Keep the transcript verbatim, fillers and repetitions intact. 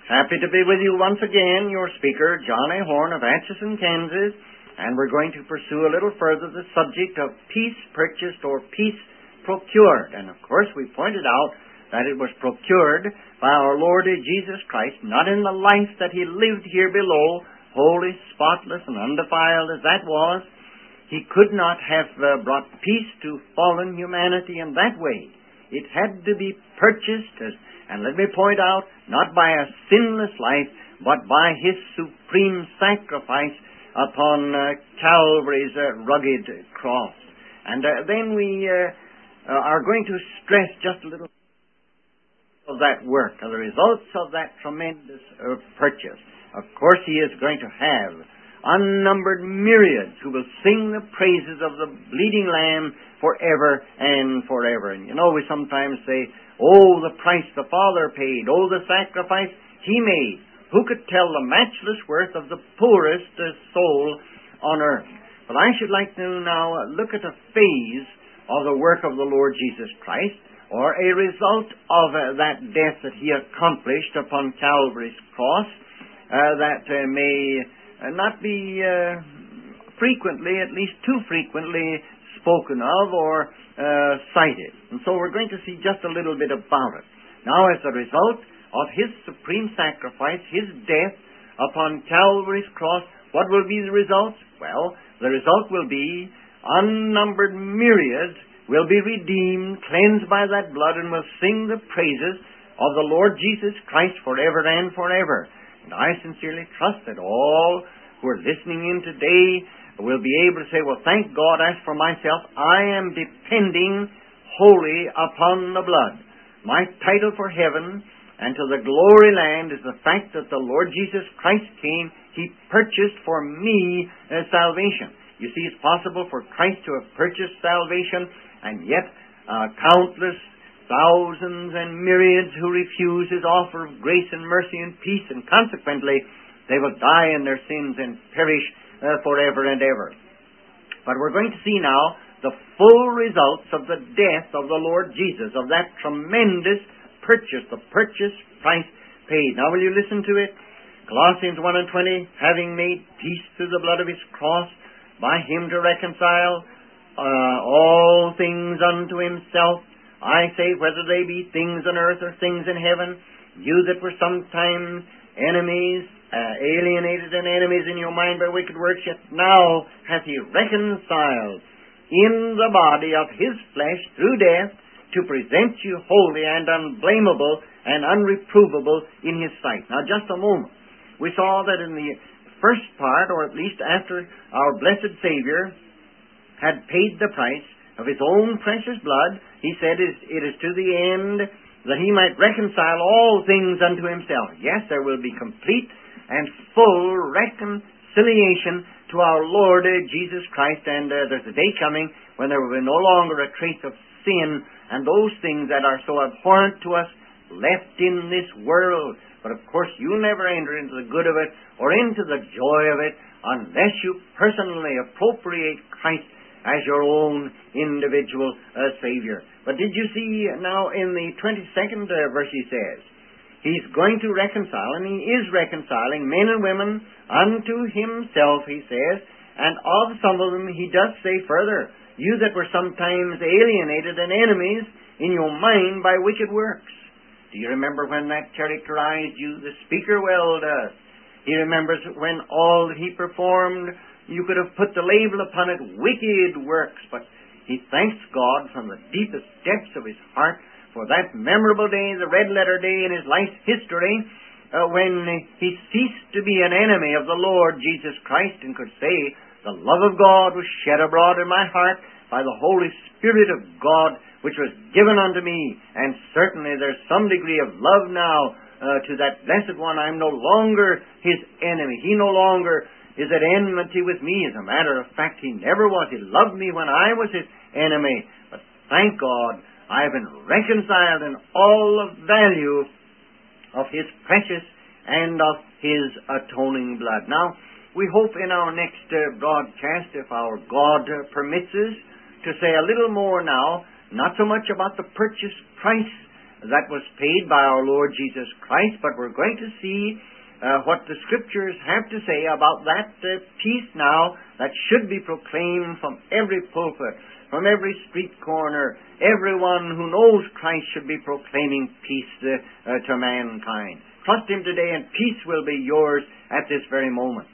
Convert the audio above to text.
Happy to be with you once again, your speaker, John A. Horn of Atchison, Kansas, and we're going to pursue a little further the subject of peace purchased or peace procured. And of course, we pointed out that it was procured by our Lord Jesus Christ, not in the life that He lived here below, holy, spotless, and undefiled as that was. He could not have uh, brought peace to fallen humanity in that way. It had to be purchased, as, and let me point out, not by a sinless life, but by His supreme sacrifice upon uh, Calvary's uh, rugged cross. And uh, then we uh, uh, are going to stress just a little of that work, of the results of that tremendous uh, purchase. Of course, He is going to have unnumbered myriads who will sing the praises of the bleeding Lamb forever and forever. And you know, we sometimes say, oh, the price the Father paid, oh, the sacrifice He made. Who could tell the matchless worth of the poorest uh, soul on earth? But I should like to now look at a phase of the work of the Lord Jesus Christ, or a result of uh, that death that He accomplished upon Calvary's cross, uh, that uh, may uh, not be uh, frequently, at least too frequently, spoken of or uh, cited. And so we're going to see just a little bit about it. Now, as a result of His supreme sacrifice, His death upon Calvary's cross, what will be the result? Well, the result will be unnumbered myriads will be redeemed, cleansed by that blood, and will sing the praises of the Lord Jesus Christ forever and forever. And I sincerely trust that all who are listening in today will be able to say, well, thank God, as for myself, I am depending wholly upon the blood. My title for heaven and to the glory land is the fact that the Lord Jesus Christ came. He purchased for me uh, salvation. You see, it's possible for Christ to have purchased salvation, and yet uh, countless thousands and myriads who refuse His offer of grace and mercy and peace, and consequently they will die in their sins and perish uh, forever and ever. But we're going to see now the full results of the death of the Lord Jesus, of that tremendous purchase, the purchase price paid. Now will you listen to it? Colossians one and twenty, having made peace through the blood of His cross, by Him to reconcile uh, all things unto Himself, I say, whether they be things on earth or things in heaven, you that were sometimes enemies, uh, alienated and enemies in your mind by wicked works, yet now hath He reconciled in the body of His flesh through death, to present you holy and unblameable and unreprovable in His sight. Now, just a moment. We saw that in the first part, or at least after our blessed Savior had paid the price of His own precious blood, He said it is to the end that He might reconcile all things unto Himself. Yes, there will be complete and full reconciliation to our Lord Jesus Christ, and uh, there's a day coming when there will be no longer a trace of sin and those things that are so abhorrent to us left in this world. But of course, you'll never enter into the good of it or into the joy of it unless you personally appropriate Christ as your own individual uh, Savior. But did you see now in the twenty-second uh, verse He says, He's going to reconcile, and He is reconciling men and women unto Himself, He says, and of some of them He does say further, you that were sometimes alienated and enemies in your mind by wicked works. Do you remember when that characterized you? The speaker well does. He remembers when all that he performed, you could have put the label upon it, wicked works. But he thanks God from the deepest depths of his heart for that memorable day, the red letter day in his life's history, uh, when he ceased to be an enemy of the Lord Jesus Christ and could say, the love of God was shed abroad in my heart by the Holy Spirit of God, which was given unto me. And certainly there's some degree of love now uh, to that blessed one. I'm no longer his enemy. He no longer is at enmity with me. As a matter of fact, he never was. He loved me when I was his enemy. But thank God, I have been reconciled in all the value of his precious and of his atoning blood. Now, we hope in our next uh, broadcast, if our God uh, permits us, to say a little more now, not so much about the purchase price that was paid by our Lord Jesus Christ, but we're going to see uh, what the Scriptures have to say about that uh, peace now that should be proclaimed from every pulpit, from every street corner. Everyone who knows Christ should be proclaiming peace uh, uh, to mankind. Trust Him today, and peace will be yours at this very moment.